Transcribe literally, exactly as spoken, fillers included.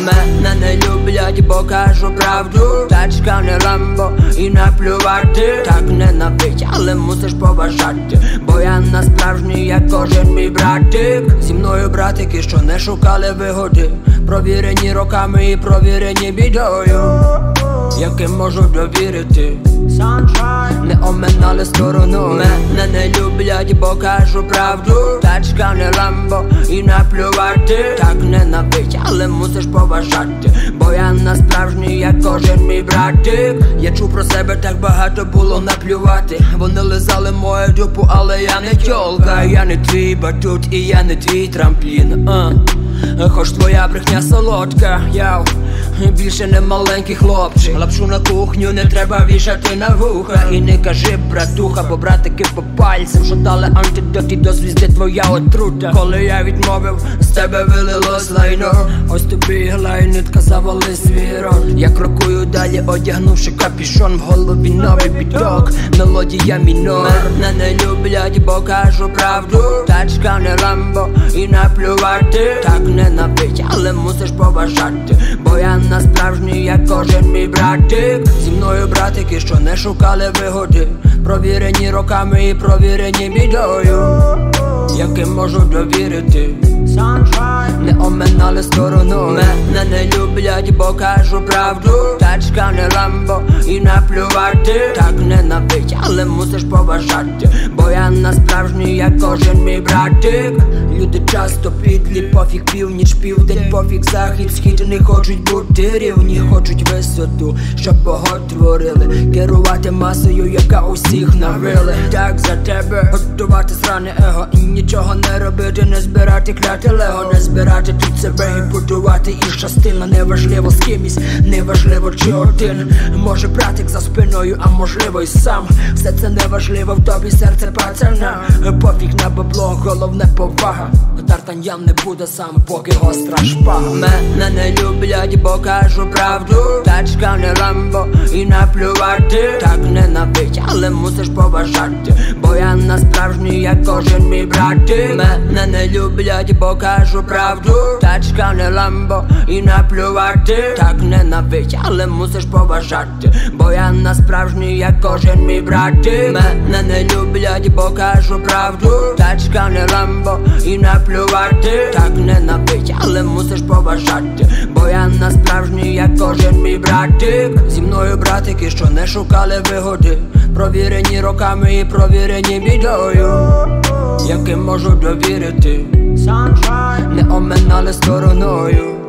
Мене не люблять, бо кажу правду. Тачка не Ламбо і наплювати. Так ненавидь, але мусиш поважати, бо я на справжній, як кожен мій братик. Зі мною братики, що не шукали вигоди, провірені роками і провірені бідою, яким можу довірити. Не оминали сторону. Мене не люблять, бо кажу правду. Тачка не Ламбо і наплювати. Так ненавидь, але мусиш поважати, бо я на справжній, як кожен мій братик. Я чув про себе, так багато було наплювати. Вони лизали мою дупу, але я не тьолка. Я не твій батут і я не твій трамплін, а. Хоч твоя брехня солодка, яу, більше не маленький хлопчик. Лапшу на кухню не треба вішати на вуха. І не кажи братуха, бо братики по пальцям, що дали антидот і до звізди твоя отрута. Коли я відмовив, з тебе вилилось лайно. Ось тобі гла і нитка, завали свій рот. Я крокую далі, одягнувши капюшон, в голові новий біток, мелодія мінор. Мене не люблять, бо кажу правду. Тачка не Ламбо і наплювати. Так ненавидь, але мусиш поважати, бо я на справжній, як кожен мій братик. Зі мною братики, що не шукали вигоди, провірені роками і провірені бідою, яким можу довірити. Не оминали сторону. Мене не люблять, бо кажу правду. Тачка не Ламбо і наплювати. Так ненавидь, але мусиш поважати, бо я на справжній, як кожен мій братик. Люди часто підлі, пофіг північ, південь, пофіг захід, схід. Не хочуть бути рівні, хочуть висоту, щоб Бога творили, керувати масою, яка усіх навили. Так за тебе готувати сране его і нічого не робити, не збирати кляти лего, не збирати тут себе і будувати і частина. Неважливо з кимось, неважливо чи один, може братик за спиною, а можливо й сам. Все це неважливо, в тобі серце пацана. Пофіг на бабло, головне повага. Д'Артаньян не буде сам, поки гостра шпага. Мене не люблять, бо кажу правду. Тачка не Ламбо і наплювати. Так ненавидь, але мусиш поважати, бо я на справжній, як кожен мій братик. Мене не люблять, бо кажу правду. Тачка не Ламбо і наплювати. Так ненавидь, але мусиш поважати, бо я на справжній, як кожен мій братик. Мене не люблять, бо кажу правду. Тачка не Ламбо і наплювати. Так ненавидь, але мусиш поважати, бо я на справжній, як кожен мій братик. Зі мною братики, що не шукали вигоди, провірені роками і провірені бідою, яким можу довірити. Не оминали стороною.